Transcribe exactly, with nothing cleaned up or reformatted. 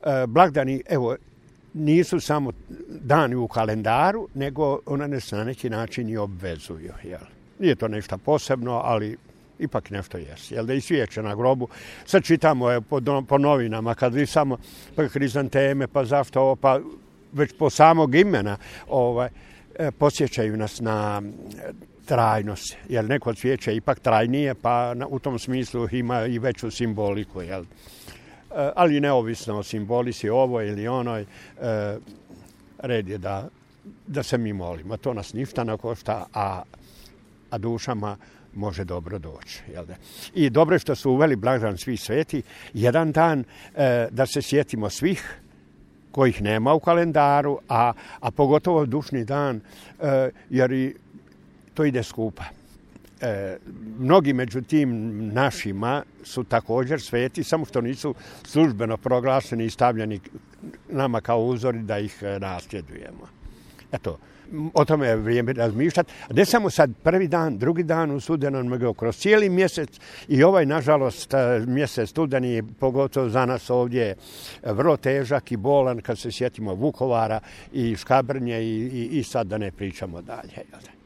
blagdani, evo, nisu samo dani u kalendaru, nego ona nas na neki način i obvezuju. Jel? Nije to nešto posebno, ali ipak nešto jesi. Jel da i svijeće na grobu. Sad čitamo je, po, po novinama, kad vi samo pa hrizanteme, pa zašto ovo, pa već po samog imena ovaj, podsjećaju nas na trajnost. Jer neko od svijeća je ipak trajnije, pa na, u tom smislu ima i veću simboliku. Jel? Ali neovisno o simbolici ovoj ili onoj, red je da, da se mi molimo. To nas ništa ne košta, a, a dušama može dobro doći. Jel da? I dobro je što su uveli blagdan svih sveti, jedan dan da se sjetimo svih kojih nema u kalendaru, a, a pogotovo dušni dan, jer i to ide skupa. E, mnogi među tim našima su također sveti, samo što nisu službeno proglašeni i stavljeni nama kao uzori da ih nasljedujemo. Eto, o tome je vrijeme razmišljati. Ne samo sad prvi dan, drugi dan u studenom, nego kroz cijeli mjesec i ovaj, nažalost, mjesec studeni, pogotovo za nas ovdje, vrlo težak i bolan kad se sjetimo Vukovara i Škabrnje i, i, i sad da ne pričamo dalje.